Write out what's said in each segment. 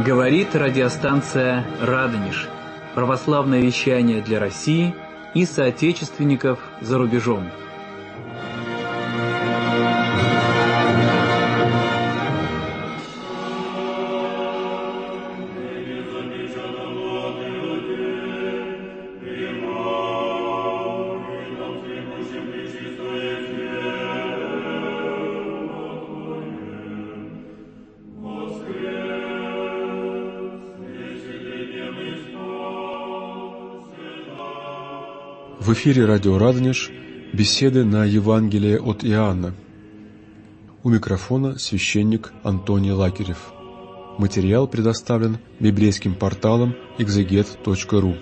Говорит радиостанция «Радонеж». Православное вещание для России и соотечественников за рубежом. В эфире радио «Радонеж», беседы на Евангелие от Иоанна. У микрофона священник Антоний Лакерев. Материал предоставлен библейским порталом exeget.ru.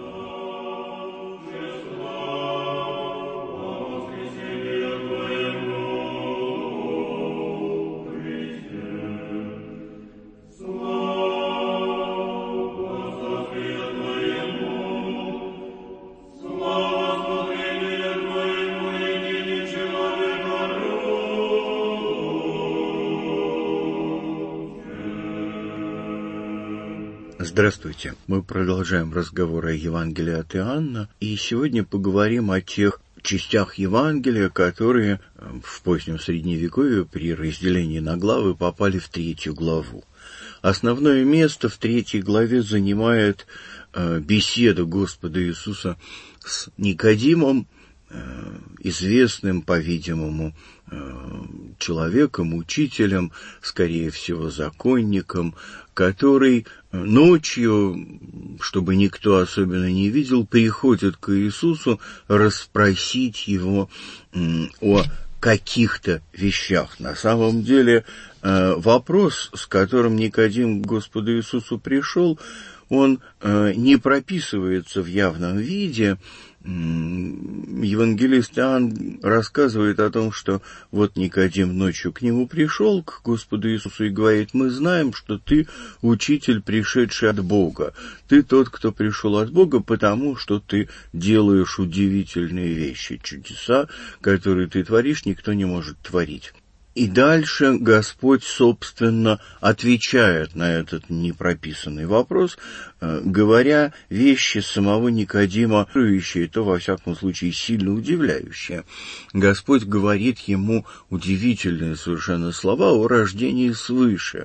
Здравствуйте! Мы продолжаем разговор о Евангелии от Иоанна, и сегодня поговорим о тех частях Евангелия, которые в позднем Средневековье при разделении на главы попали в 3 главу. Основное место в 3 главе занимает беседа Господа Иисуса с Никодимом, известным, по-видимому, человеком, учителем, скорее всего, законником, который ночью, чтобы никто особенно не видел, приходит к Иисусу расспросить его о каких-то вещах. На самом деле вопрос, с которым Никодим к Господу Иисусу пришел, он не прописывается в явном виде. Евангелист Иоанн рассказывает о том, что вот Никодим ночью к нему пришел, к Господу Иисусу, и говорит: мы знаем, что ты учитель, пришедший от Бога. Ты тот, кто пришел от Бога, потому что ты делаешь удивительные вещи, чудеса, которые ты творишь, никто не может творить. И дальше Господь, собственно, отвечает на этот непрописанный вопрос, говоря вещи самого Никодима, и то, во всяком случае, сильно удивляющие. Господь говорит ему удивительные совершенно слова о рождении свыше.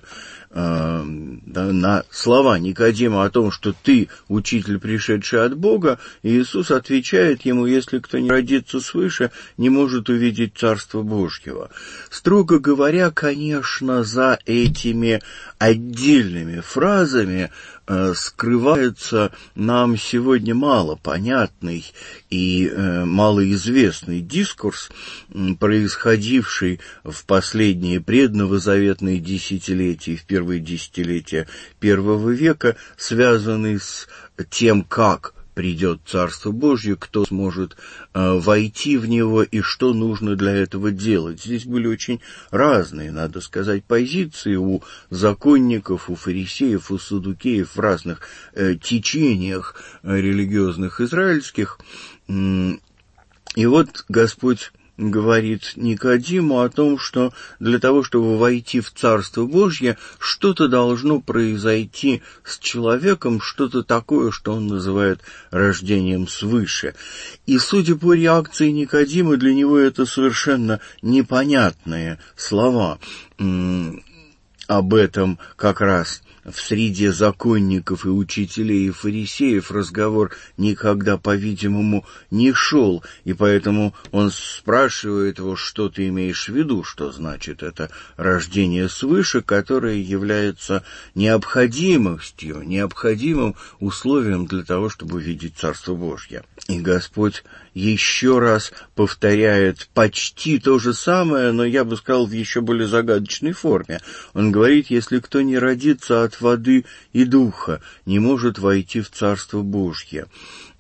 На слова Никодима о том, что ты учитель, пришедший от Бога, Иисус отвечает ему: если кто не родится свыше, не может увидеть Царство Божьего. Строго говоря, конечно, за этими отдельными фразами скрывается нам сегодня малопонятный и малоизвестный дискурс, происходивший в последние предновозаветные десятилетия, в первые десятилетия I века, связанный с тем, как придет Царство Божье, кто сможет войти в него и что нужно для этого делать. Здесь были очень разные, надо сказать, позиции у законников, у фарисеев, у саддукеев в разных течениях религиозных израильских. И вот Господь говорит Никодиму о том, что для того, чтобы войти в Царство Божье, что-то должно произойти с человеком, что-то такое, что он называет рождением свыше. И, судя по реакции Никодима, для него это совершенно непонятные слова. Об этом как раз в среде законников и учителей и фарисеев разговор никогда, по-видимому, не шел, и поэтому он спрашивает его: что ты имеешь в виду, что значит это рождение свыше, которое является необходимым условием для того, чтобы увидеть Царство Божье. И Господь еще раз повторяет почти то же самое, но я бы сказал в еще более загадочной форме. Он говорит: если кто не родится от воды и духа, не может войти в Царство Божье.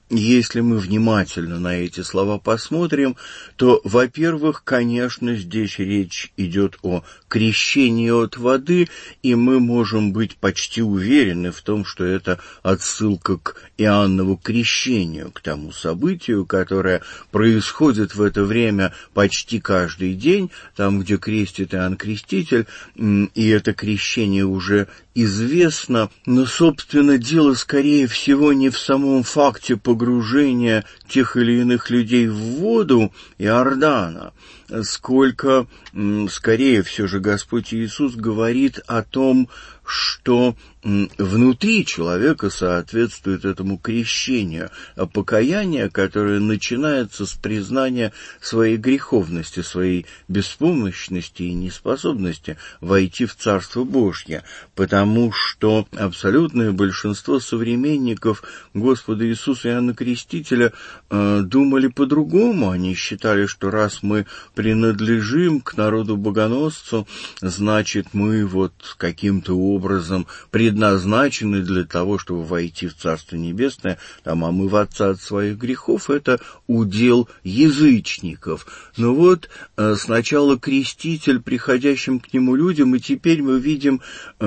если мы внимательно на эти слова посмотрим, то, во-первых, конечно, здесь речь идет о крещении от воды, и мы можем быть почти уверены в том, что это отсылка к Иоаннову крещению, к тому событию, которое происходит в это время почти каждый день, там, где крестит Иоанн Креститель, и это крещение уже известно, но, собственно, дело, скорее всего, не в самом факте погружения тех или иных людей в воду Иордана, сколько, скорее, все же Господь Иисус говорит о том, что внутри человека соответствует этому крещению, покаяние, которое начинается с признания своей греховности, своей беспомощности и неспособности войти в Царство Божье, потому что абсолютное большинство современников Господа Иисуса Иоанна Крестителя думали по-другому. Они считали, что раз мы принадлежим к народу-богоносцу, значит, мы вот каким-то образом предназначены для того, чтобы войти в Царство Небесное, там, омываться от своих грехов, это удел язычников. Но вот сначала креститель приходящим к нему людям, и теперь мы видим,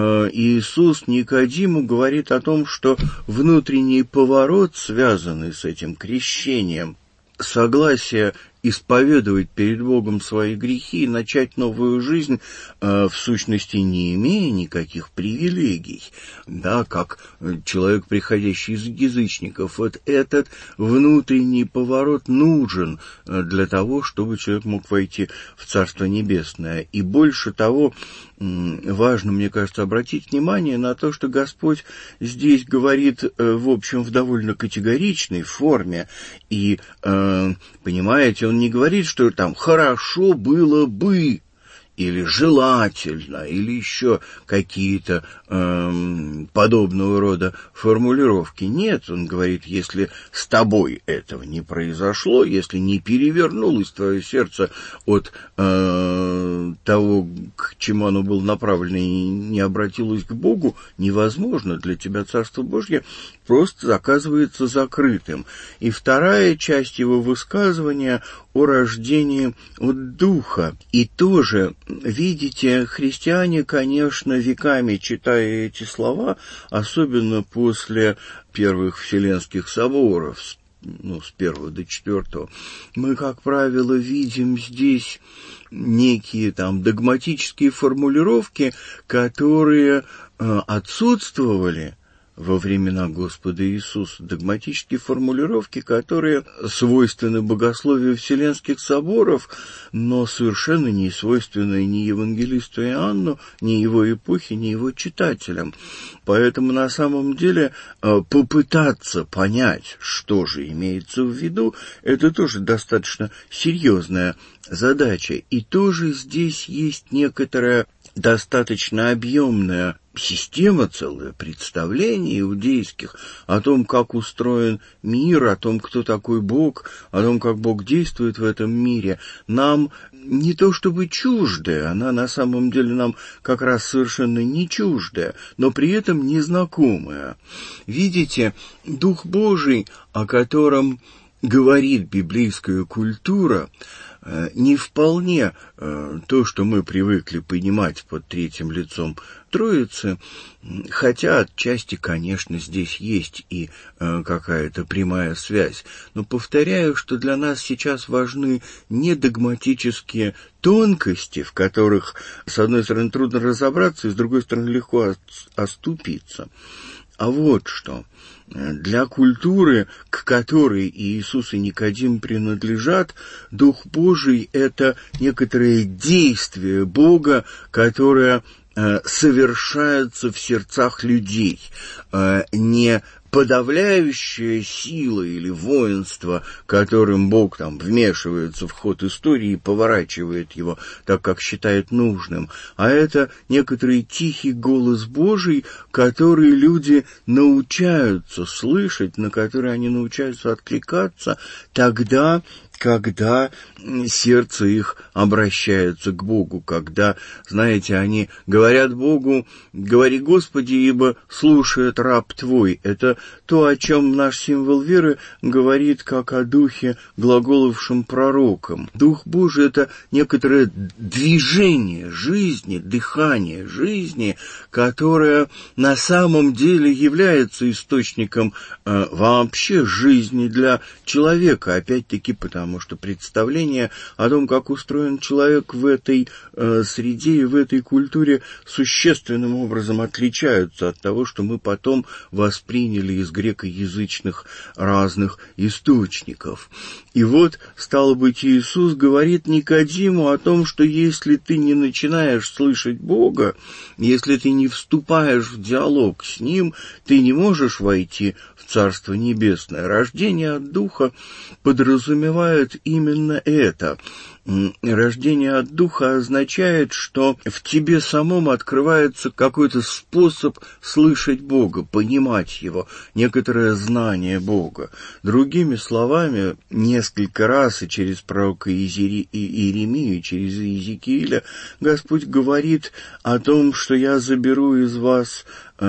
Иисус Никодиму говорит о том, что внутренний поворот, связанный с этим крещением, согласие исповедовать перед Богом свои грехи и начать новую жизнь, в сущности, не имея никаких привилегий, да, как человек, приходящий из язычников. Вот этот внутренний поворот нужен для того, чтобы человек мог войти в Царство Небесное. И больше того, важно, мне кажется, обратить внимание на то, что Господь здесь говорит, в общем, в довольно категоричной форме. И, понимаете, Он не говорит, что там «хорошо было бы», или желательно, или еще какие-то подобного рода формулировки. Нет, он говорит, если с тобой этого не произошло, если не перевернулось твое сердце от того, к чему оно было направлено, и не обратилось к Богу, невозможно для тебя Царство Божье просто оказывается закрытым. И вторая часть его высказывания о рождении от Духа. И тоже, видите, христиане, конечно, веками, читая эти слова, особенно после первых Вселенских соборов, с 1 до 4, мы, как правило, видим здесь некие там догматические формулировки, которые отсутствовали во времена Господа Иисуса, догматические формулировки, которые свойственны богословию Вселенских соборов, но совершенно не свойственны ни евангелисту Иоанну, ни его эпохе, ни его читателям. Поэтому на самом деле попытаться понять, что же имеется в виду, это тоже достаточно серьезная задача. И тоже здесь есть некоторая достаточно объемная система, целое представление иудейских о том, как устроен мир, о том, кто такой Бог, о том, как Бог действует в этом мире, нам не то чтобы чуждая, она на самом деле нам как раз совершенно не чуждая, но при этом незнакомая. Видите, Дух Божий, о котором говорит библейская культура, не вполне то, что мы привыкли понимать под третьим лицом Троицы, хотя отчасти, конечно, здесь есть и какая-то прямая связь. Но повторяю, что для нас сейчас важны не догматические тонкости, в которых, с одной стороны, трудно разобраться, и, с другой стороны, легко оступиться. А вот что. Для культуры, к которой Иисус и Никодим принадлежат, Дух Божий — это некоторое действие Бога, которое совершается в сердцах людей, не подавляющая сила или воинство, которым Бог там вмешивается в ход истории и поворачивает его так, как считает нужным, а это некоторый тихий голос Божий, который люди научаются слышать, на который они научаются откликаться тогда, когда сердце их обращается к Богу, когда, знаете, они говорят Богу: «Говори, Господи, ибо слушает раб Твой». Это то, о чем наш символ веры говорит, как о духе, глаголовшем пророком. Дух Божий — это некоторое движение жизни, дыхание жизни, которое на самом деле является источником вообще жизни для человека. Опять-таки, потому что представление о том, как устроен человек в этой среде и в этой культуре, существенным образом отличаются от того, что мы потом восприняли из грекоязычных разных источников. И вот, стало быть, Иисус говорит Никодиму о том, что если ты не начинаешь слышать Бога, если ты не вступаешь в диалог с Ним, ты не можешь войти в Царство Небесное. Рождение от Духа подразумевает именно это. Рождение от Духа означает, что в тебе самом открывается какой-то способ слышать Бога, понимать Его, некоторое знание Бога. Другими словами, несколько раз и через пророка Иеремию, через Иезекииля Господь говорит о том, что «я заберу из вас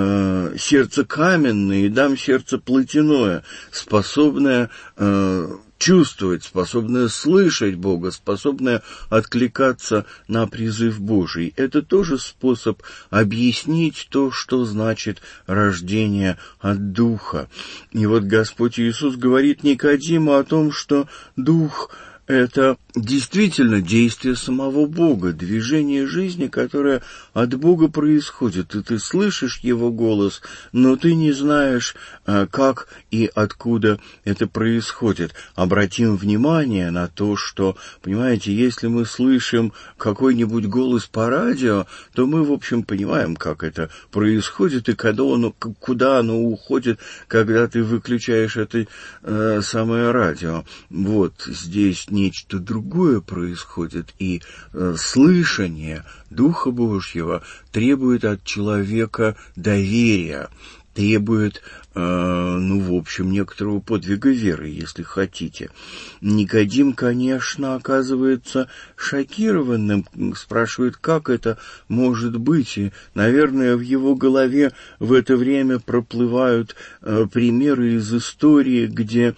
сердце каменное и дам сердце плотяное, способное чувствовать, способное слышать Бога, способное откликаться на призыв Божий». Это тоже способ объяснить то, что значит рождение от Духа. И вот Господь Иисус говорит Никодиму о том, что Дух — это действительно действие самого Бога, движение жизни, которое от Бога происходит, и ты слышишь Его голос, но ты не знаешь, как и откуда это происходит. Обратим внимание на то, что, понимаете, если мы слышим какой-нибудь голос по радио, то мы, в общем, понимаем, как это происходит, и куда оно уходит, когда ты выключаешь это самое радио. Вот здесь нечто другое происходит, и слышание Духа Божьего требует от человека доверия, требует, в общем, некоторого подвига веры, если хотите. Никодим, конечно, оказывается шокированным, спрашивает, как это может быть, и, наверное, в его голове в это время проплывают примеры из истории, где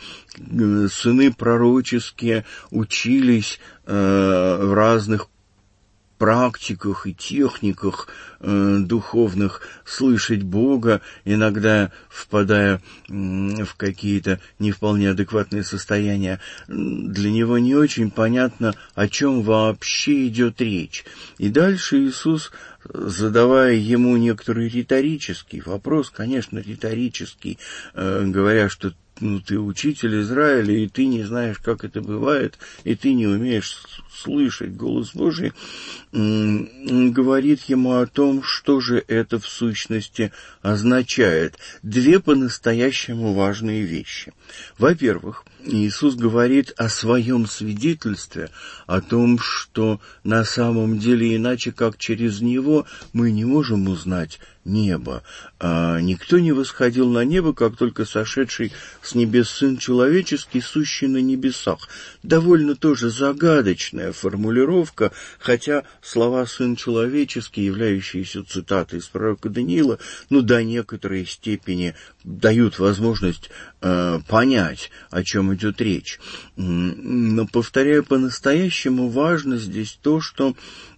сыны пророческие учились в разных практиках и техниках духовных слышать Бога, иногда впадая в какие-то не вполне адекватные состояния. Для него не очень понятно, о чем вообще идет речь. И дальше Иисус, задавая ему некоторый риторический вопрос, конечно, риторический, говоря, что ты учитель Израиля, и ты не знаешь, как это бывает, и ты не умеешь слышать голос Божий, говорит ему о том, что же это в сущности означает. Две по-настоящему важные вещи. Во-первых, Иисус говорит о своем свидетельстве, о том, что на самом деле иначе, как через Него, мы не можем узнать небо. Никто не восходил на небо, как только сошедший с небес Сын Человеческий, сущий на небесах. Довольно тоже загадочная формулировка, хотя слова «Сын Человеческий», являющиеся цитатой из пророка Даниила, до некоторой степени дают возможность понять, о чем идет речь. Но, повторяю, по-настоящему важно здесь то, что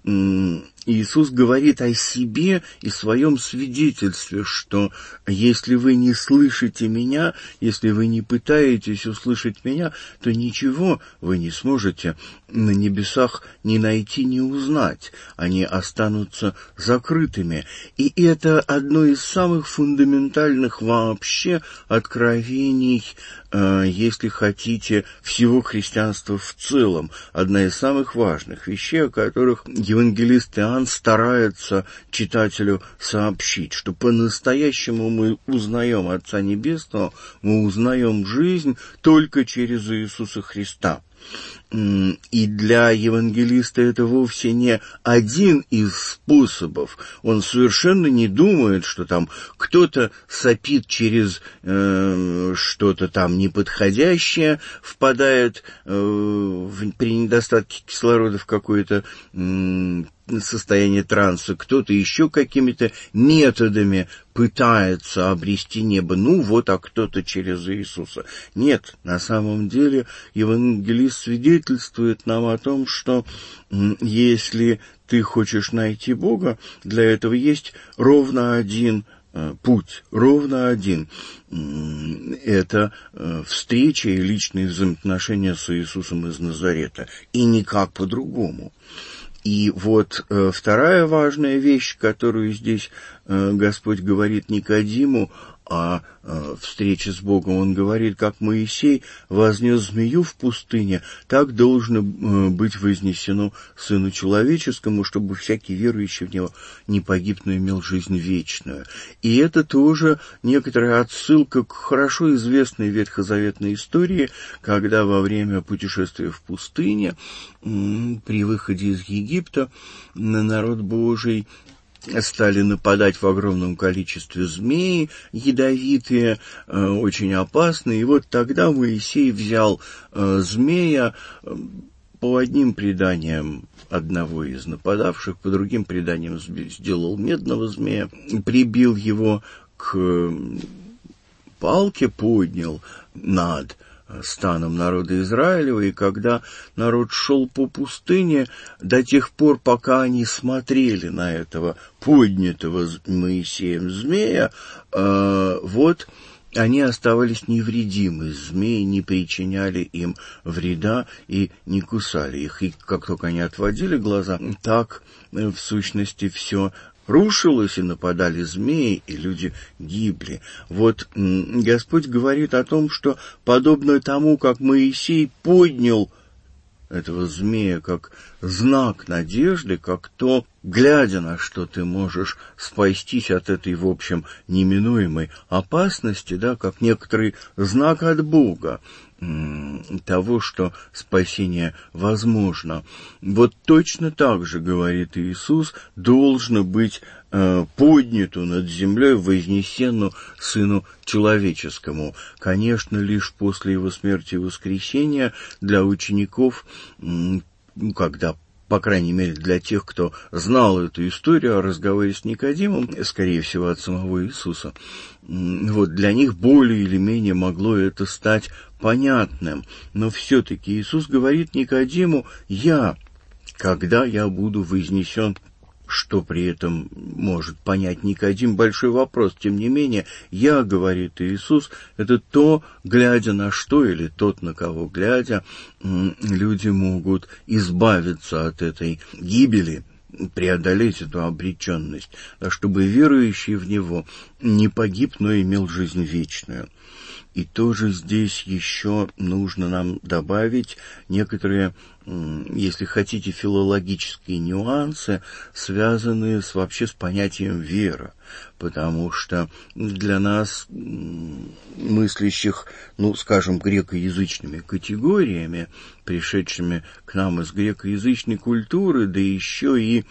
Иисус говорит о себе и своем свидетельстве, что если вы не слышите Меня, если вы не пытаетесь услышать Меня, то ничего вы не сможете на небесах ни найти, ни узнать. Они останутся закрытыми. И это одно из самых фундаментальных вообще откровений, если хотите, всего христианства в целом. Одна из самых важных вещей, о которых евангелист Иоанн старается читателю сообщить, что по-настоящему мы узнаем Отца Небесного, мы узнаем жизнь только через Иисуса Христа. И для евангелиста это вовсе не один из способов. Он совершенно не думает, что там кто-то сопит через что-то там неподходящее, впадает при недостатке кислорода в какое-то состояние транса, кто-то еще какими-то методами пытается обрести небо, а кто-то через Иисуса. Нет, на самом деле евангелист свидетельствует нам о том, что если ты хочешь найти Бога, для этого есть ровно один путь, ровно один. Это встреча и личные взаимоотношения с Иисусом из Назарета, и никак по-другому. И вот вторая важная вещь, которую здесь Господь говорит Никодиму о встрече с Богом. Он говорит, как Моисей вознес змею в пустыне, так должно быть вознесено Сыну Человеческому, чтобы всякий верующий в Него не погиб, но имел жизнь вечную. И это тоже некоторая отсылка к хорошо известной ветхозаветной истории, когда во время путешествия в пустыне при выходе из Египта на народ Божий стали нападать в огромном количестве змеи, ядовитые, очень опасные. И вот тогда Моисей взял змея, по одним преданиям одного из нападавших, по другим преданиям сделал медного змея, прибил его к палке, поднял над станом народа Израилева, и когда народ шел по пустыне, до тех пор, пока они смотрели на этого поднятого Моисеем змея, они оставались невредимы, змеи не причиняли им вреда и не кусали их. И как только они отводили глаза, так, в сущности, все рушилось, и нападали змеи, и люди гибли. Вот Господь говорит о том, что подобно тому, как Моисей поднял этого змея как знак надежды, как то, глядя на что ты можешь спастись от этой, в общем, неминуемой опасности, как некоторый знак от Бога, того, что спасение возможно. Вот точно так же, говорит Иисус, должно быть поднято над землей, вознесено Сыну Человеческому. Конечно, лишь после Его смерти и воскресения для учеников, когда, по крайней мере, для тех, кто знал эту историю о разговоре с Никодимом, скорее всего, от самого Иисуса, для них более или менее могло это стать понятным. Но все-таки Иисус говорит Никодиму: когда я буду вознесен, что при этом может понять Никодим, большой вопрос. Тем не менее, говорит Иисус, это то, глядя на что, или тот, на кого глядя, люди могут избавиться от этой гибели, преодолеть эту обреченность, чтобы верующий в Него не погиб, но имел жизнь вечную. И тоже здесь еще нужно нам добавить некоторые, если хотите, филологические нюансы, связанные вообще с понятием вера. Потому что для нас, мыслящих, грекоязычными категориями, пришедшими к нам из грекоязычной культуры, да еще и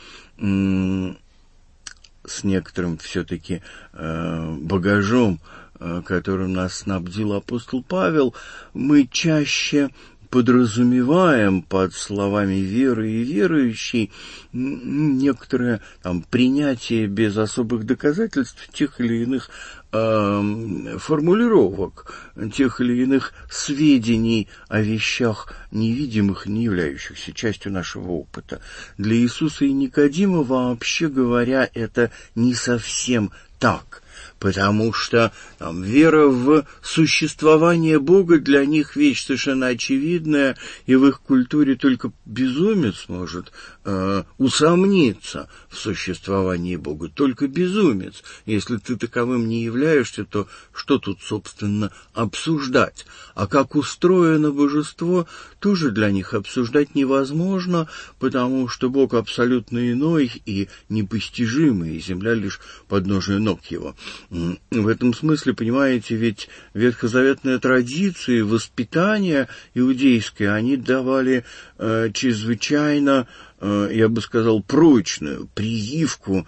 с некоторым все-таки багажом, которым нас снабдил апостол Павел, мы чаще подразумеваем под словами веры и верующий некоторое принятие без особых доказательств тех или иных формулировок, тех или иных сведений о вещах невидимых, не являющихся частью нашего опыта. Для Иисуса и Никодима, вообще говоря, это не совсем так. Потому что вера в существование Бога для них вещь совершенно очевидная, и в их культуре только безумец может усомниться в существовании Бога. Только безумец. Если ты таковым не являешься, то что тут, собственно, обсуждать? А как устроено божество, тоже для них обсуждать невозможно, потому что Бог абсолютно иной и непостижимый, и земля лишь подножие ног его. В этом смысле, понимаете, ведь ветхозаветная традиция, воспитание иудейское, они давали чрезвычайно, я бы сказал, прочную прививку,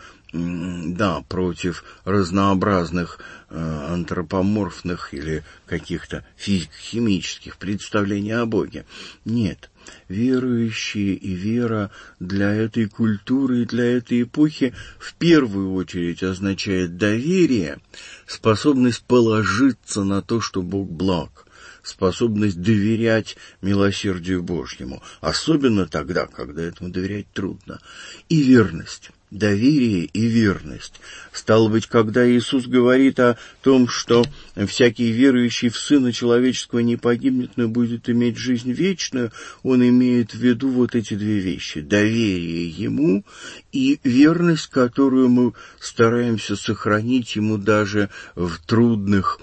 против разнообразных антропоморфных или каких-то физико-химических представлений о Боге. Нет, верующие и вера для этой культуры и для этой эпохи в первую очередь означает доверие, способность положиться на то, что Бог благ, способность доверять милосердию Божьему, особенно тогда, когда этому доверять трудно, и верность. Доверие и верность. Стало быть, когда Иисус говорит о том, что всякий верующий в Сына Человеческого не погибнет, но будет иметь жизнь вечную, Он имеет в виду вот эти две вещи. Доверие Ему и верность, которую мы стараемся сохранить Ему даже в трудных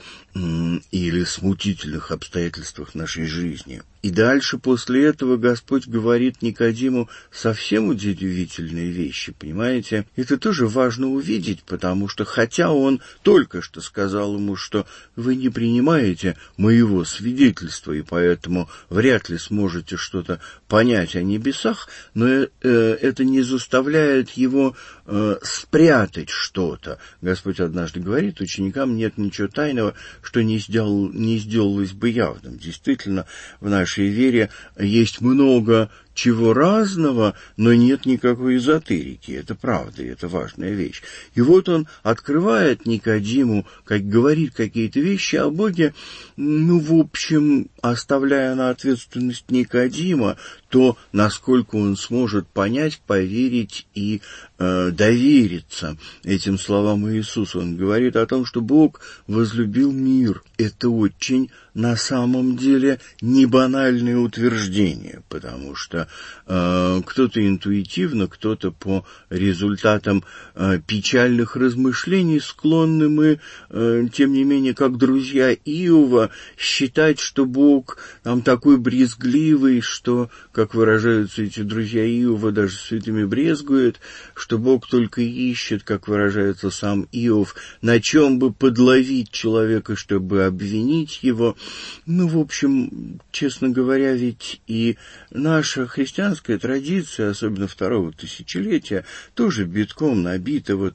или смутительных обстоятельствах нашей жизни. И дальше после этого Господь говорит Никодиму совсем удивительные вещи, понимаете? Это тоже важно увидеть, потому что хотя он только что сказал ему, что вы не принимаете моего свидетельства, и поэтому вряд ли сможете что-то понять о небесах, но это не заставляет его спрятать что-то. Господь однажды говорит ученикам: нет ничего тайного, что не сделалось бы явным. Действительно, в нашей вере есть много чего разного, но нет никакой эзотерики. Это правда, и это важная вещь. И вот он открывает Никодиму, как говорит какие-то вещи о Боге, в общем, оставляя на ответственность Никодима то, насколько он сможет понять, поверить и довериться этим словам Иисуса. Он говорит о том, что Бог возлюбил мир. Это очень, на самом деле, не банальное утверждение, потому что кто-то интуитивно, кто-то по результатам печальных размышлений склонны мы, тем не менее, как друзья Иова, считать, что Бог там такой брезгливый, что, как выражаются эти друзья Иова, даже святыми брезгует, что Бог только ищет, как выражается сам Иов, на чем бы подловить человека, чтобы обвинить его. В общем, честно говоря, ведь и наша христианская традиция, особенно второго тысячелетия, тоже битком набита вот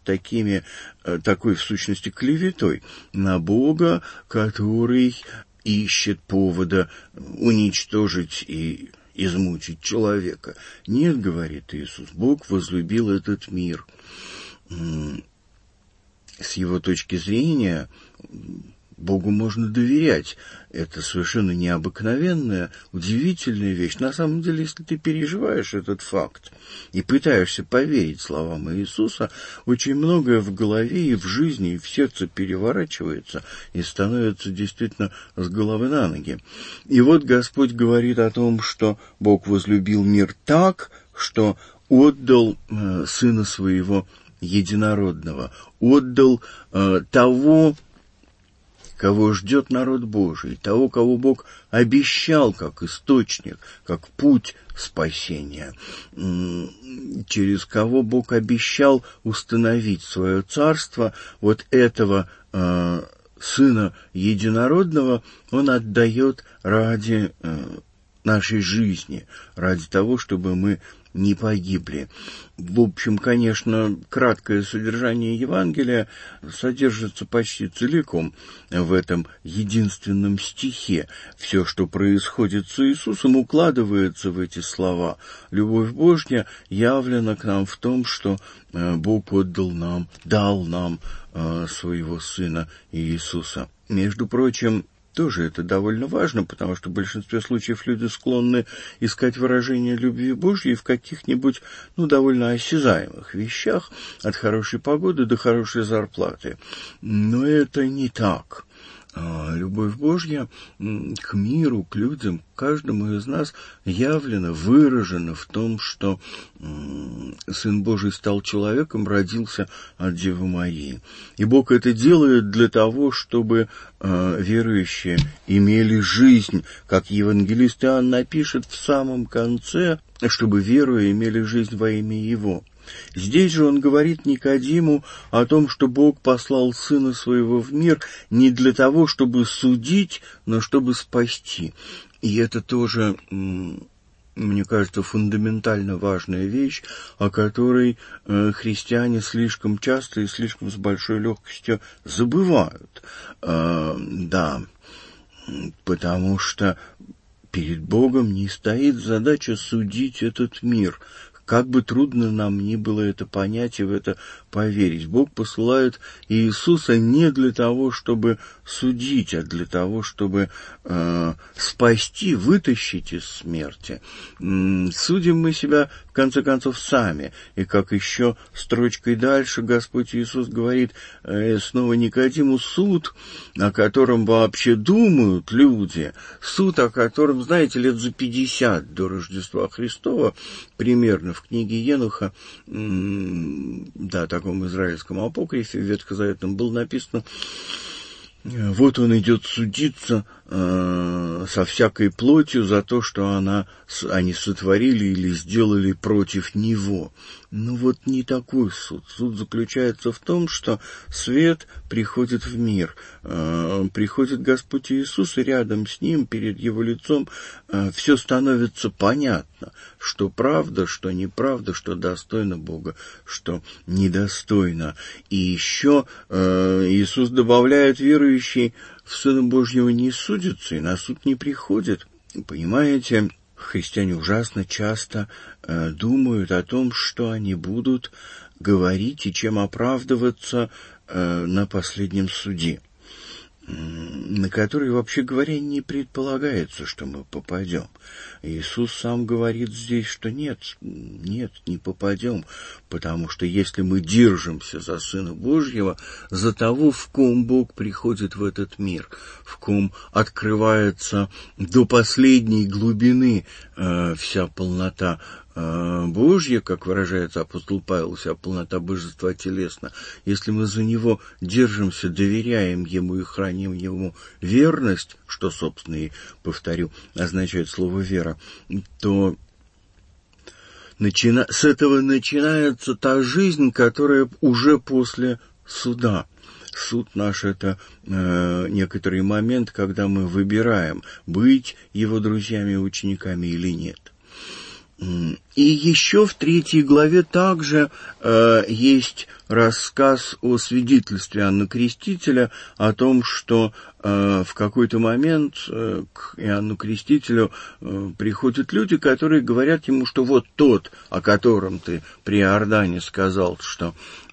такой, в сущности, клеветой на Бога, который ищет повода уничтожить и измучить человека. Нет, говорит Иисус, Бог возлюбил этот мир. С его точки зрения Богу можно доверять. Это совершенно необыкновенная, удивительная вещь. На самом деле, если ты переживаешь этот факт и пытаешься поверить словам Иисуса, очень многое в голове и в жизни, и в сердце переворачивается и становится действительно с головы на ноги. И вот Господь говорит о том, что Бог возлюбил мир так, что отдал Сына Своего Единородного, отдал того, кого ждет народ Божий, того, кого Бог обещал как источник, как путь спасения, через кого Бог обещал установить свое царство, вот этого Сына Единородного Он отдает ради нашей жизни, ради того, чтобы мы не погибли. В общем, конечно, краткое содержание Евангелия содержится почти целиком в этом единственном стихе. Все, что происходит с Иисусом, укладывается в эти слова. Любовь Божья явлена к нам в том, что Бог дал нам своего Сына Иисуса. Между прочим, тоже это довольно важно, потому что в большинстве случаев люди склонны искать выражение любви Божьей в каких-нибудь, довольно осязаемых вещах, от хорошей погоды до хорошей зарплаты. Но это не так. Любовь Божья к миру, к людям, к каждому из нас явлена, выражена в том, что Сын Божий стал человеком, родился от Девы Марии. И Бог это делает для того, чтобы верующие имели жизнь, как евангелист Иоанн напишет в самом конце, чтобы веруя имели жизнь во имя Его. Здесь же он говорит Никодиму о том, что Бог послал Сына Своего в мир не для того, чтобы судить, но чтобы спасти. И это тоже, мне кажется, фундаментально важная вещь, о которой христиане слишком часто и слишком с большой легкостью забывают. Да, потому что перед Богом не стоит задача судить этот мир. Как бы трудно нам ни было это понять и в это поверить. Бог посылает Иисуса не для того, чтобы судить, а для того, чтобы спасти, вытащить из смерти. Судим мы себя, в конце концов, сами. И как еще строчкой дальше Господь Иисус говорит снова Никодиму: суд, о котором вообще думают люди, суд, о котором, знаете, лет за 50 до Рождества Христова, примерно в книге Енуха, да, таком израильском апокрифе ветхозаветном, было написано: вот он идет судиться со всякой плотью за то, что они сотворили или сделали против него. Ну вот не такой суд. Суд заключается в том, что свет приходит в мир. Приходит Господь Иисус, и рядом с Ним, перед Его лицом, все становится понятно, что правда, что неправда, что достойно Бога, что недостойно. И еще Иисус добавляет: верующий в Сына Божьего не судится и на суд не приходит. Понимаете, христиане ужасно часто думают о том, что они будут говорить и чем оправдываться на последнем суде, на который, вообще говоря, не предполагается, что мы попадем. Иисус сам говорит здесь, что нет, не попадем, потому что если мы держимся за Сына Божьего, за того, в ком Бог приходит в этот мир, в ком открывается до последней глубины вся полнота Божья, как выражается апостол Павел, вся полнота божества телесна, если мы за Него держимся, доверяем Ему и храним Ему верность, что, собственно, и, повторю, означает слово «вера», то с этого начинается та жизнь, которая уже после суда. Суд наш — это некоторый момент, когда мы выбираем, быть Его друзьями и учениками или нет. И еще в 3 главе также есть рассказ о свидетельстве Иоанна Крестителя, о том, что в какой-то момент к Иоанну Крестителю приходят люди, которые говорят ему, что вот тот, о котором ты при Иордане сказал, что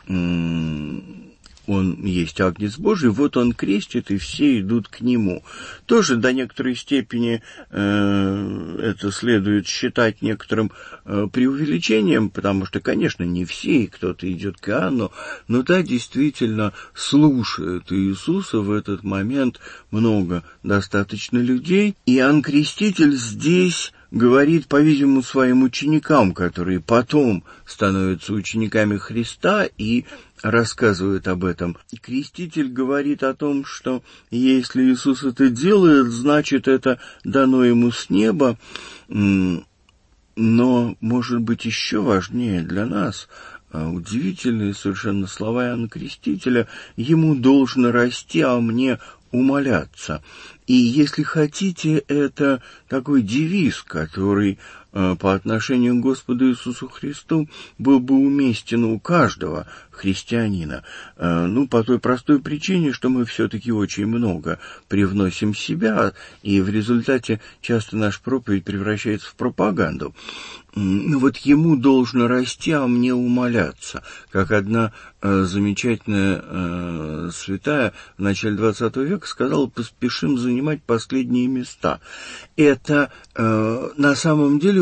он есть Агнец Божий, вот он крестит, и все идут к нему. Тоже до некоторой степени это следует считать некоторым преувеличением, потому что, конечно, не все, и кто-то идет к Иоанну, но да, действительно слушают Иисуса в этот момент много достаточно людей. Иоанн Креститель здесь говорит, по-видимому, своим ученикам, которые потом становятся учениками Христа и рассказывают об этом. Креститель говорит о том, что если Иисус это делает, значит, это дано ему с неба. Но, может быть, еще важнее для нас удивительные совершенно слова Иоанна Крестителя: «Ему должно расти, а мне умоляться». И, если хотите, это такой девиз, который по отношению к Господу Иисусу Христу был бы уместен у каждого христианина. По той простой причине, что мы все-таки очень много привносим себя, и в результате часто наша проповедь превращается в пропаганду. Вот ему должно расти, а мне умоляться. Как одна замечательная святая в начале 20 века сказала: поспешим занимать последние места. Это на самом деле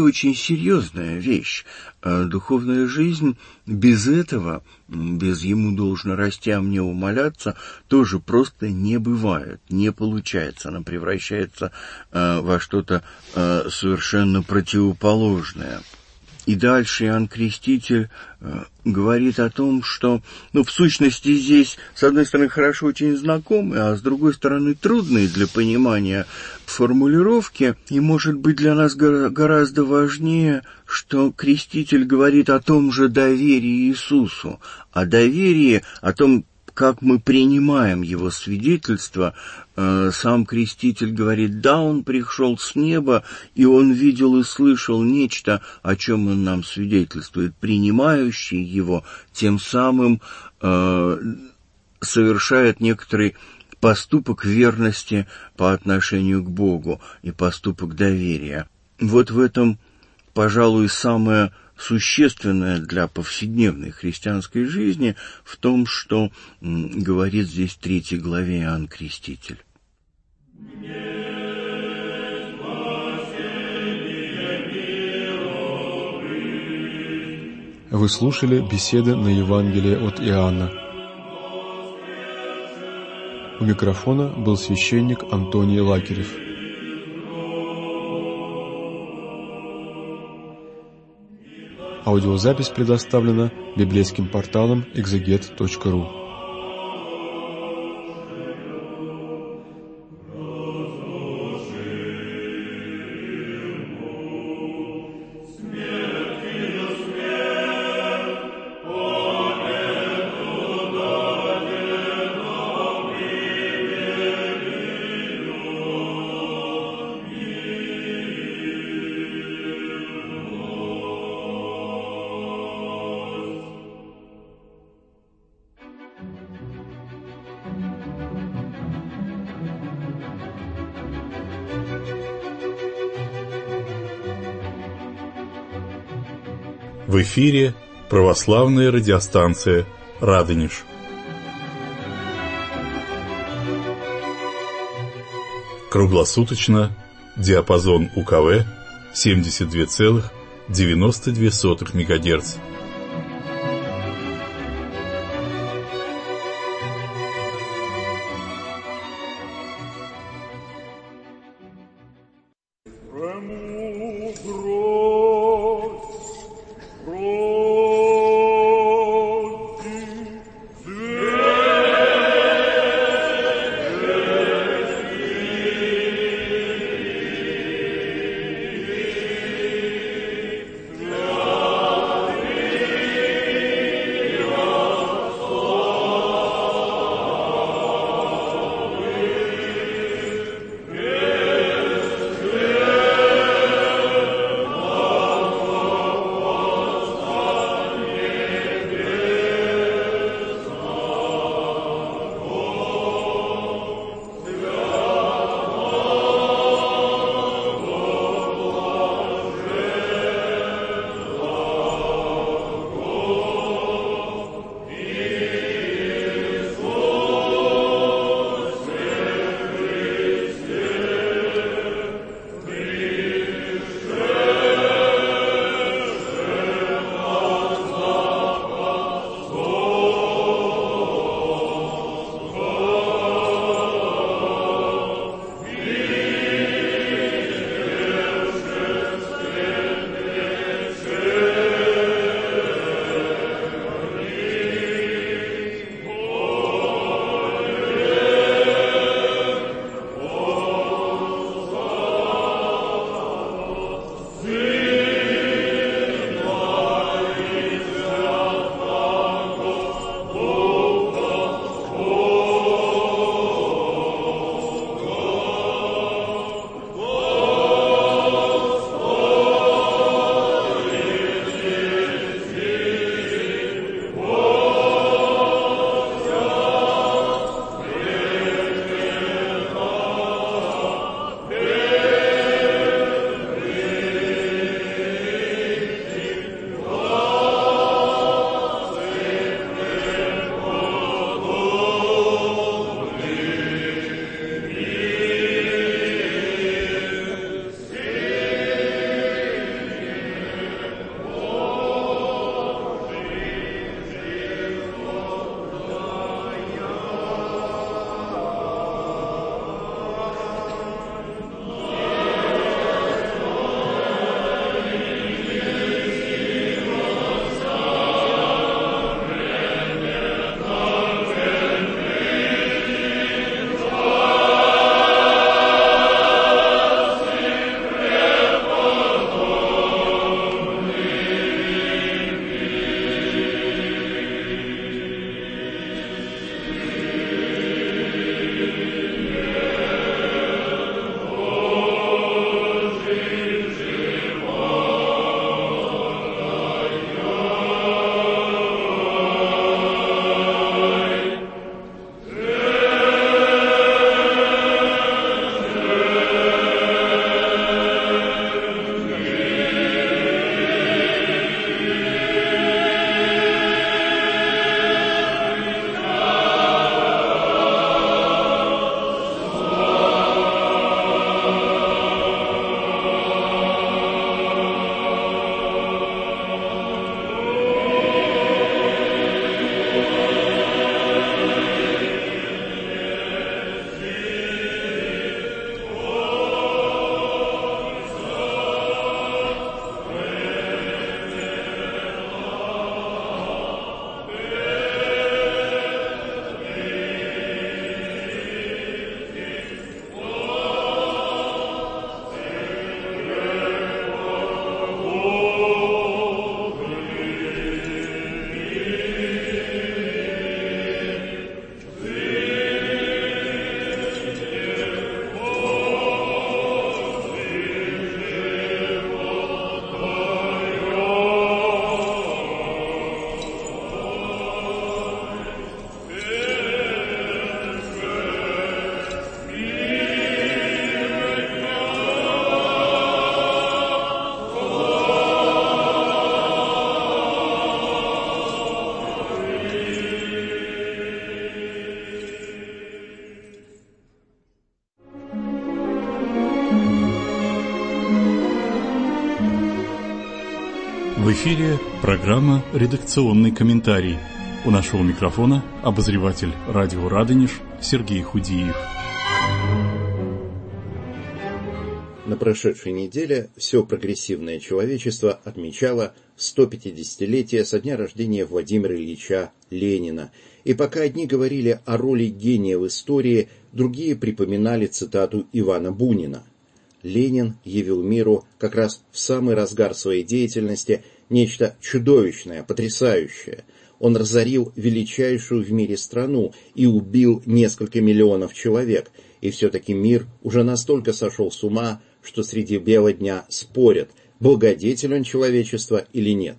очень серьезная вещь. Духовная жизнь без этого, без «ему должно расти, а мне умоляться», тоже просто не бывает, не получается. Она превращается во что-то совершенно противоположное. И дальше Иоанн Креститель говорит о том, что, в сущности, здесь, с одной стороны, хорошо очень знакомые, а с другой стороны, трудные для понимания формулировки. И, может быть, для нас гораздо важнее, что Креститель говорит о том же доверии Иисусу, о доверии, о том, как мы принимаем его свидетельство. Сам Креститель говорит, да, он пришел с неба, и он видел и слышал нечто, о чем он нам свидетельствует. Принимающий его тем самым совершает некоторый поступок верности по отношению к Богу и поступок доверия. Вот в этом, пожалуй, самое существенное для повседневной христианской жизни в том, что говорит здесь в 3 главе Иоанн Креститель. Вы слушали беседы на Евангелие от Иоанна. У микрофона был священник Антоний Лакерев. Аудиозапись предоставлена библейским порталом exeget.ru. В эфире православная радиостанция «Радонеж». Круглосуточно диапазон УКВ 72,92 МГц. В эфире программа «Редакционный комментарий». У нашего микрофона обозреватель радио «Радонеж» Сергей Худиев. На прошедшей неделе все прогрессивное человечество отмечало 150-летие со дня рождения Владимира Ильича Ленина. И пока одни говорили о роли гения в истории, другие припоминали цитату Ивана Бунина. Ленин явил миру как раз в самый разгар своей деятельности нечто чудовищное, потрясающее. Он разорил величайшую в мире страну и убил несколько миллионов человек. И все-таки мир уже настолько сошел с ума, что среди бела дня спорят, благодетель он человечества или нет.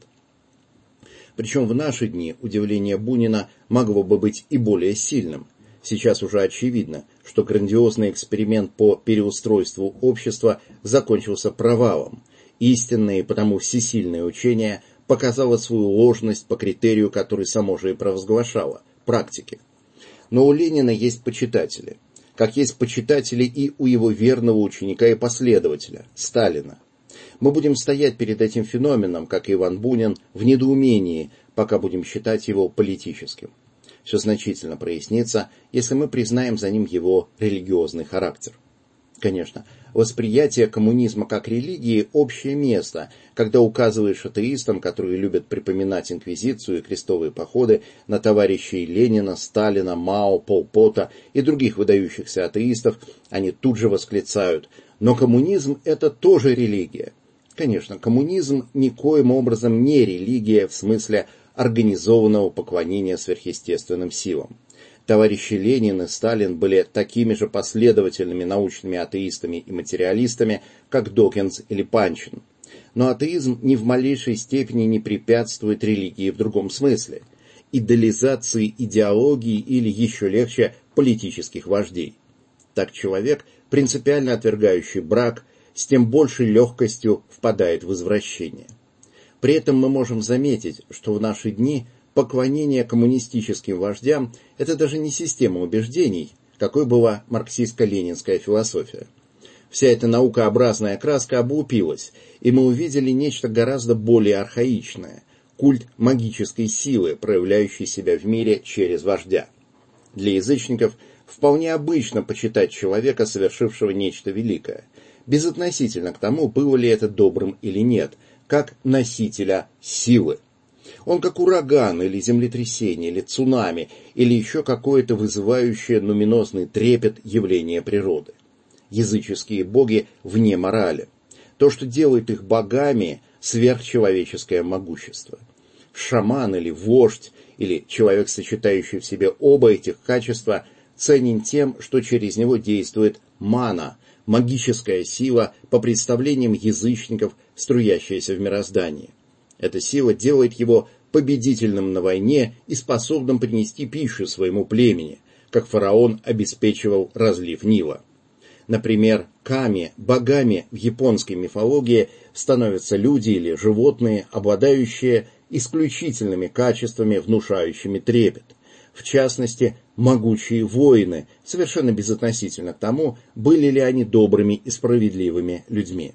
Причем в наши дни удивление Бунина могло бы быть и более сильным. Сейчас уже очевидно, что грандиозный эксперимент по переустройству общества закончился провалом. Истинное и потому всесильное учение показало свою ложность по критерию, который само же и провозглашало – практике. Но у Ленина есть почитатели, как есть почитатели и у его верного ученика и последователя – Сталина. Мы будем стоять перед этим феноменом, как и Иван Бунин, в недоумении, пока будем считать его политическим. Все значительно прояснится, если мы признаем за ним его религиозный характер. Конечно, восприятие коммунизма как религии – общее место, когда указываешь атеистам, которые любят припоминать инквизицию и крестовые походы, на товарищей Ленина, Сталина, Мао, Пол Пота и других выдающихся атеистов, они тут же восклицают: «Но коммунизм – это тоже религия». Конечно, коммунизм никоим образом не религия в смысле организованного поклонения сверхъестественным силам. Товарищи Ленин и Сталин были такими же последовательными научными атеистами и материалистами, как Докинз или Панчин. Но атеизм ни в малейшей степени не препятствует религии в другом смысле – идеализации идеологии или, еще легче, политических вождей. Так человек, принципиально отвергающий брак, с тем большей легкостью впадает в извращение. При этом мы можем заметить, что в наши дни поклонение коммунистическим вождям – это даже не система убеждений, какой была марксистско-ленинская философия. Вся эта наукообразная краска облупилась, и мы увидели нечто гораздо более архаичное – культ магической силы, проявляющей себя в мире через вождя. Для язычников вполне обычно почитать человека, совершившего нечто великое, безотносительно к тому, было ли это добрым или нет, как носителя силы. Он как ураган или землетрясение, или цунами, или еще какое-то вызывающее нуменозный трепет явление природы. Языческие боги вне морали. То, что делает их богами, сверхчеловеческое могущество. Шаман или вождь, или человек, сочетающий в себе оба этих качества, ценен тем, что через него действует мана, магическая сила, по представлениям язычников, струящаяся в мироздании. Эта сила делает его победительным на войне и способным принести пищу своему племени, как фараон обеспечивал разлив Нила. Например, ками, богами в японской мифологии становятся люди или животные, обладающие исключительными качествами, внушающими трепет. В частности, могучие воины, совершенно безотносительно к тому, были ли они добрыми и справедливыми людьми.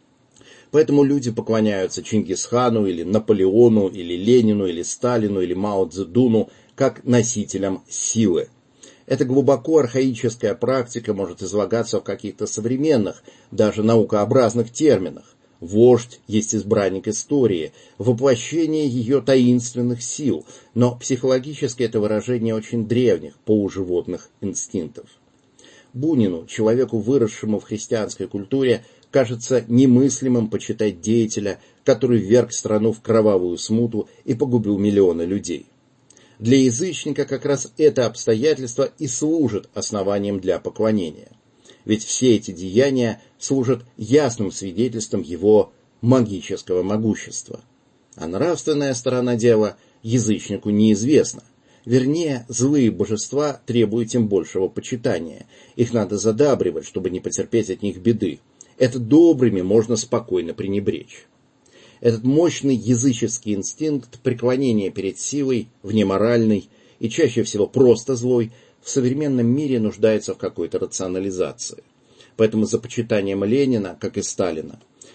Поэтому люди поклоняются Чингисхану или Наполеону, или Ленину, или Сталину, или Мао Цзэдуну как носителям силы. Эта глубоко архаическая практика может излагаться в каких-то современных, даже наукообразных терминах. Вождь есть избранник истории, воплощение ее таинственных сил, но психологически это выражение очень древних, полуживотных инстинктов. Бунину, человеку, выросшему в христианской культуре, кажется немыслимым почитать деятеля, который вверг страну в кровавую смуту и погубил миллионы людей. Для язычника как раз это обстоятельство и служит основанием для поклонения. Ведь все эти деяния служат ясным свидетельством его магического могущества. А нравственная сторона дела язычнику неизвестна. Вернее, злые божества требуют тем большего почитания. Их надо задабривать, чтобы не потерпеть от них беды. Это добрыми можно спокойно пренебречь. Этот мощный языческий инстинкт преклонения перед силой, внеморальной и чаще всего просто злой, в современном мире нуждается в какой-то рационализации. Поэтому за почитанием Ленина, как и Сталина,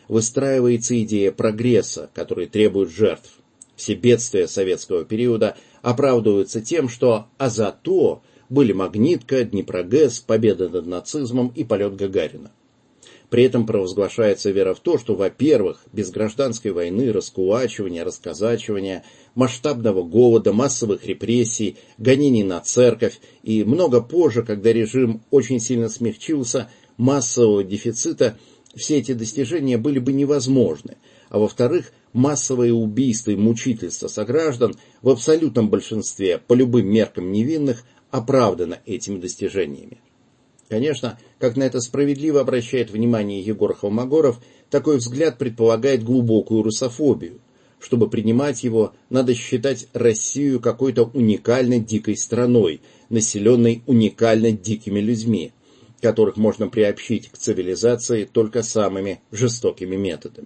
выстраивается идея прогресса, который требует жертв. Все бедствия советского периода оправдываются тем, что «а зато» были Магнитка, Днепрогэс, победа над нацизмом и полет Гагарина. При этом провозглашается вера в то, что, во-первых, без гражданской войны, раскулачивания, расказачивания, масштабного голода, массовых репрессий, гонений на церковь и много позже, когда режим очень сильно смягчился, массового дефицита, все эти достижения были бы невозможны. А во-вторых, массовые убийства и мучительства сограждан в абсолютном большинстве, по любым меркам невинных, оправдано этими достижениями. Конечно, как на это справедливо обращает внимание Егор Холмогоров, такой взгляд предполагает глубокую русофобию. Чтобы принимать его, надо считать Россию какой-то уникально дикой страной, населенной уникально дикими людьми, которых можно приобщить к цивилизации только самыми жестокими методами.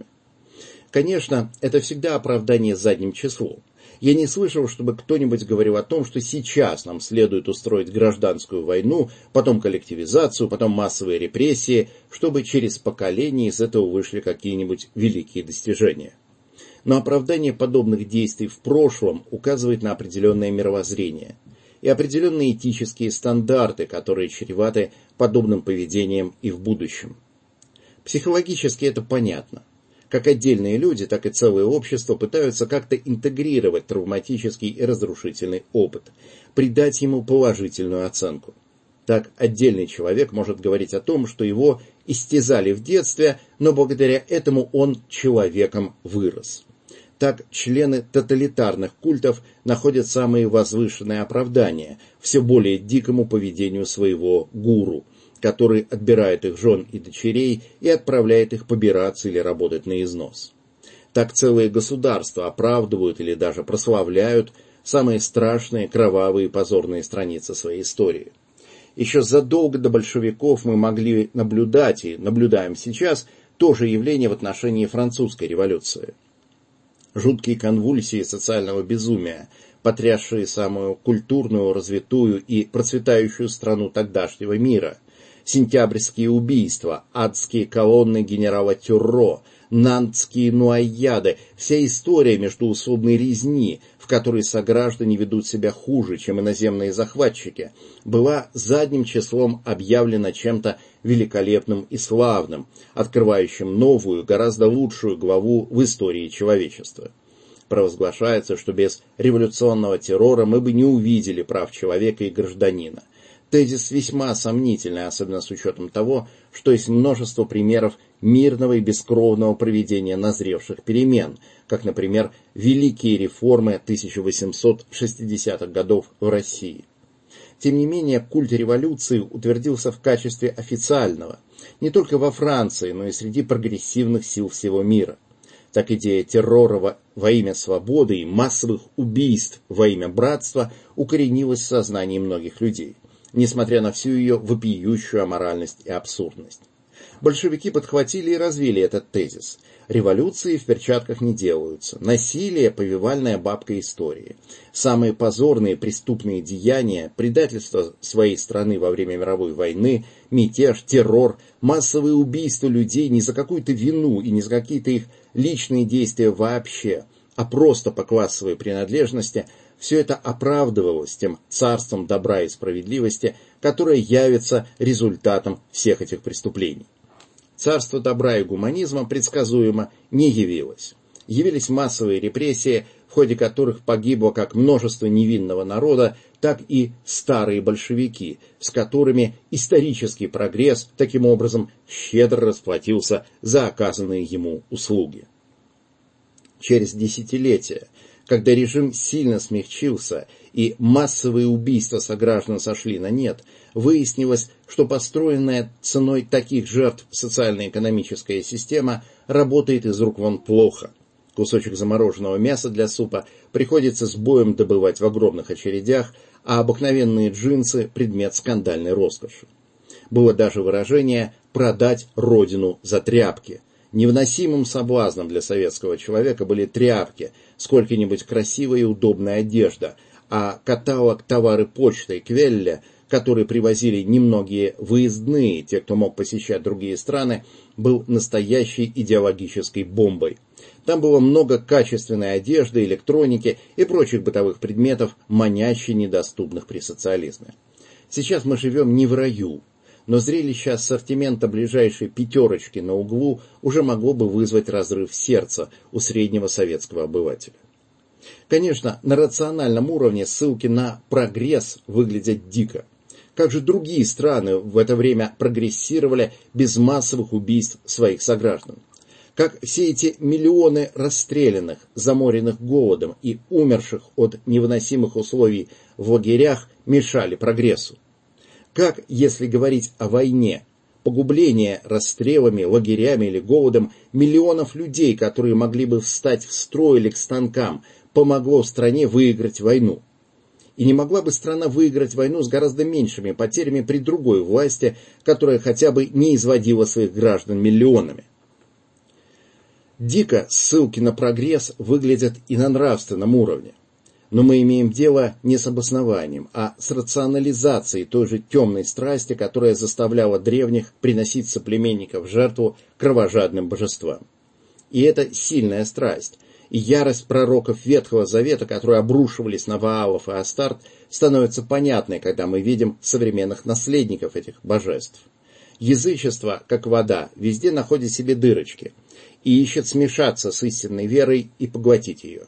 Конечно, это всегда оправдание задним числом. Я не слышал, чтобы кто-нибудь говорил о том, что сейчас нам следует устроить гражданскую войну, потом коллективизацию, потом массовые репрессии, чтобы через поколения из этого вышли какие-нибудь великие достижения. Но оправдание подобных действий в прошлом указывает на определенное мировоззрение и определенные этические стандарты, которые чреваты подобным поведением и в будущем. Психологически это понятно. Как отдельные люди, так и целое общество пытаются как-то интегрировать травматический и разрушительный опыт, придать ему положительную оценку. Так отдельный человек может говорить о том, что его истязали в детстве, но благодаря этому он человеком вырос. Так члены тоталитарных культов находят самые возвышенные оправдания все более дикому поведению своего гуру, который отбирает их жен и дочерей и отправляет их побираться или работать на износ. Так целые государства оправдывают или даже прославляют самые страшные, кровавые и позорные страницы своей истории. Еще задолго до большевиков мы могли наблюдать и наблюдаем сейчас то же явление в отношении французской революции. Жуткие конвульсии социального безумия, потрясшие самую культурную, развитую и процветающую страну тогдашнего мира, сентябрьские убийства, адские колонны генерала Тюрро, нантские нуаяды, вся история междоусобной резни, в которой сограждане ведут себя хуже, чем иноземные захватчики, была задним числом объявлена чем-то великолепным и славным, открывающим новую, гораздо лучшую главу в истории человечества. Провозглашается, что без революционного террора мы бы не увидели прав человека и гражданина. Тезис весьма сомнительный, особенно с учетом того, что есть множество примеров мирного и бескровного проведения назревших перемен, как, например, великие реформы 1860-х годов в России. Тем не менее, культ революции утвердился в качестве официального, не только во Франции, но и среди прогрессивных сил всего мира. Так идея террора во имя свободы и массовых убийств во имя братства укоренилась в сознании многих людей, несмотря на всю ее вопиющую аморальность и абсурдность. Большевики подхватили и развили этот тезис. Революции в перчатках не делаются. Насилие – повивальная бабка истории. Самые позорные преступные деяния, предательство своей страны во время мировой войны, мятеж, террор, массовые убийства людей не за какую-то вину и не за какие-то их личные действия вообще, а просто по классовой принадлежности – все это оправдывалось тем царством добра и справедливости, которое явится результатом всех этих преступлений. Царство добра и гуманизма предсказуемо не явилось. Явились массовые репрессии, в ходе которых погибло как множество невинного народа, так и старые большевики, с которыми исторический прогресс таким образом щедро расплатился за оказанные ему услуги. Через десятилетия, когда режим сильно смягчился и массовые убийства сограждан сошли на нет, выяснилось, что построенная ценой таких жертв социально-экономическая система работает из рук вон плохо. Кусочек замороженного мяса для супа приходится с боем добывать в огромных очередях, а обыкновенные джинсы – предмет скандальной роскоши. Было даже выражение «продать родину за тряпки». Невыносимым соблазном для советского человека были тряпки, сколько-нибудь красивая и удобная одежда, а каталог «Товары почты» Квелля который привозили немногие выездные, те, кто мог посещать другие страны, был настоящей идеологической бомбой. Там было много качественной одежды, электроники и прочих бытовых предметов, маняще недоступных при социализме. Сейчас мы живем не в раю, но зрелище ассортимента ближайшей пятерочки на углу уже могло бы вызвать разрыв сердца у среднего советского обывателя. Конечно, на рациональном уровне ссылки на прогресс выглядят дико. Как же другие страны в это время прогрессировали без массовых убийств своих сограждан? Как все эти миллионы расстрелянных, заморенных голодом и умерших от невыносимых условий в лагерях мешали прогрессу? Как, если говорить о войне, погубление расстрелами, лагерями или голодом миллионов людей, которые могли бы встать в строй или к станкам, помогло стране выиграть войну? И не могла бы страна выиграть войну с гораздо меньшими потерями при другой власти, которая хотя бы не изводила своих граждан миллионами? Дико ссылки на прогресс выглядят и на нравственном уровне. Но мы имеем дело не с обоснованием, а с рационализацией той же темной страсти, которая заставляла древних приносить соплеменников в жертву кровожадным божествам. И это сильная страсть. И ярость пророков Ветхого Завета, которые обрушивались на Ваалов и Астарт, становится понятной, когда мы видим современных наследников этих божеств. Язычество, как вода, везде находит себе дырочки и ищет смешаться с истинной верой и поглотить ее.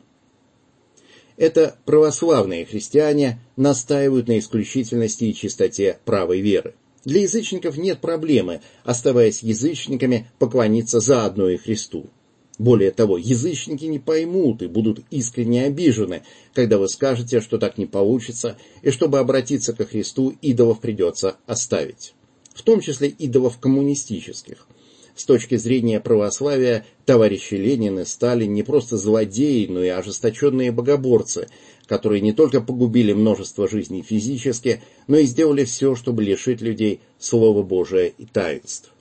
Это православные христиане настаивают на исключительности и чистоте правой веры. Для язычников нет проблемы, оставаясь язычниками, поклониться заодно и Христу. Более того, язычники не поймут и будут искренне обижены, когда вы скажете, что так не получится, и чтобы обратиться ко Христу, идолов придется оставить. В том числе идолов коммунистических. С точки зрения православия, товарищи Ленин и Сталин не просто злодеи, но и ожесточенные богоборцы, которые не только погубили множество жизней физически, но и сделали все, чтобы лишить людей Слова Божия и таинств.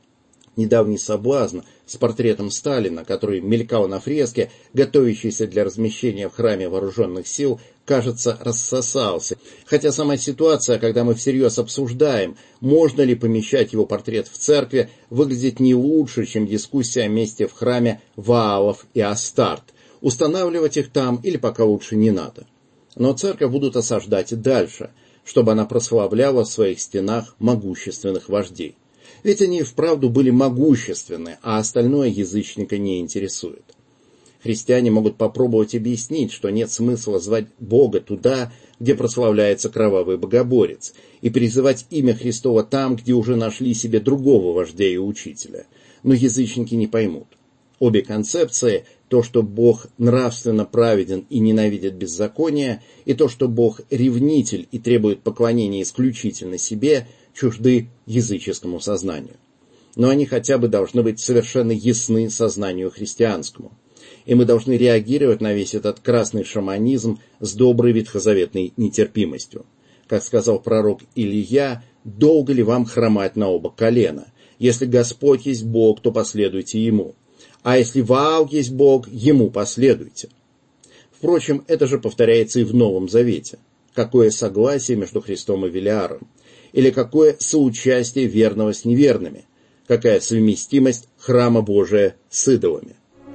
Недавний соблазн с портретом Сталина, который мелькал на фреске, готовящийся для размещения в храме вооруженных сил, кажется, рассосался. Хотя сама ситуация, когда мы всерьез обсуждаем, можно ли помещать его портрет в церкви, выглядит не лучше, чем дискуссия о месте в храме Ваалов и Астарт. Устанавливать их там или пока лучше не надо. Но церковь будут осаждать и дальше, чтобы она прославляла в своих стенах могущественных вождей. Ведь они вправду были могущественны, а остальное язычника не интересует. Христиане могут попробовать объяснить, что нет смысла звать Бога туда, где прославляется кровавый богоборец, и призывать имя Христово там, где уже нашли себе другого вождя и учителя. Но язычники не поймут. Обе концепции, то, что Бог нравственно праведен и ненавидит беззаконие, и то, что Бог ревнитель и требует поклонения исключительно себе, чужды языческому сознанию. Но они хотя бы должны быть совершенно ясны сознанию христианскому. И мы должны реагировать на весь этот красный шаманизм с доброй ветхозаветной нетерпимостью. Как сказал пророк Илия, долго ли вам хромать на оба колена? Если Господь есть Бог, то последуйте Ему. А если Ваал есть Бог, Ему последуйте. Впрочем, это же повторяется и в Новом Завете. Какое согласие между Христом и Велиаром? Или какое соучастие верного с неверными? Какая совместимость храма Божия с идолами?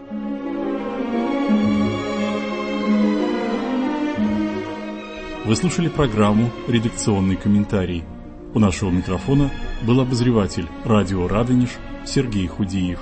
Вы слушали программу «Редакционный комментарий». У нашего микрофона был обозреватель радио «Радонеж» Сергей Худиев.